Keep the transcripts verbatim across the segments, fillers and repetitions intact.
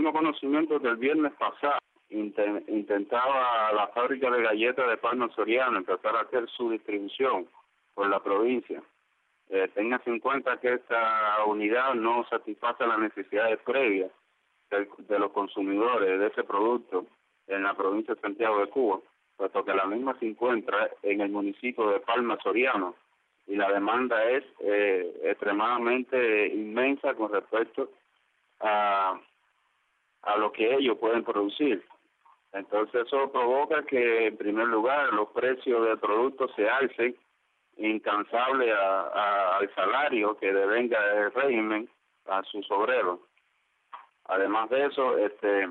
mismo conocimiento del viernes pasado, inten, intentaba la fábrica de galletas de Palma Soriano empezar a hacer su distribución por la provincia. Eh, téngase en cuenta que esta unidad no satisface las necesidades previas de, de los consumidores de ese producto en la provincia de Santiago de Cuba, puesto que la misma se encuentra en el municipio de Palma Soriano y la demanda es eh, extremadamente inmensa con respecto a, a lo que ellos pueden producir. Entonces eso provoca que, en primer lugar, los precios del producto se alcen incansable a, a, al salario que devenga el régimen a sus obreros. Además de eso, este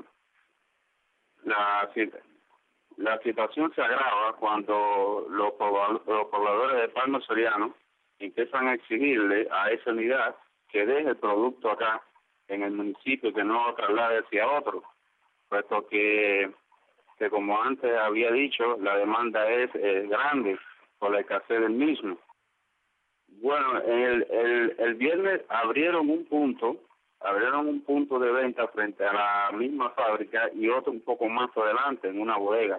la la situación se agrava cuando los, los pobladores de Palma Soriano empiezan a exigirle a esa unidad que deje el producto acá en el municipio, que no lo traslade hacia otro, puesto que, que como antes había dicho, la demanda es eh, grande por la escasez del mismo. Bueno, el, el, el viernes abrieron un punto, abrieron un punto de venta frente a la misma fábrica y otro un poco más adelante en una bodega.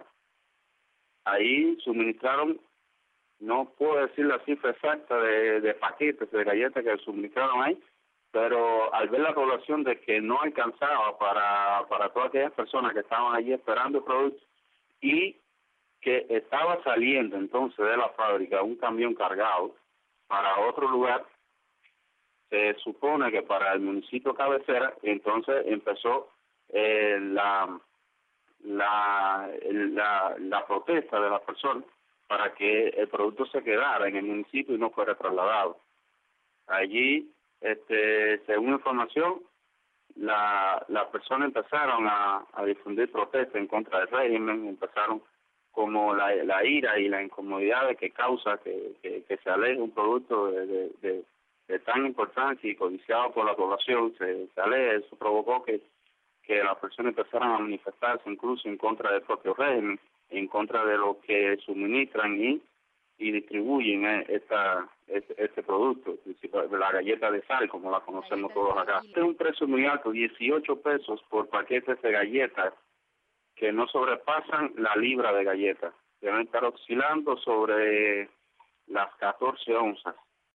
Ahí suministraron, no puedo decir la cifra exacta de, de paquetes de galletas que suministraron ahí, pero al ver la población de que no alcanzaba para, para todas aquellas personas que estaban allí esperando el producto y que estaba saliendo entonces de la fábrica un camión cargado para otro lugar, se supone que para el municipio cabecera, entonces empezó eh, la, la, la, la protesta de las personas para que el producto se quedara en el municipio y no fuera trasladado. Allí, este, según información, la, las personas empezaron a, a difundir protestas en contra del régimen, empezaron como la, la ira y la incomodidad de que causa que, que, que se aleje un producto de, de, de, de tan importancia y codiciado por la población, se, se aleje. Eso provocó que, que las personas empezaran a manifestarse incluso en contra del propio régimen, en contra de lo que suministran y, y distribuyen esta, este, este producto, la galleta de sal, como la conocemos todos acá. Este es un precio muy alto, dieciocho pesos por paquetes de galletas, que no sobrepasan la libra de galletas. Deben estar oscilando sobre las catorce onzas.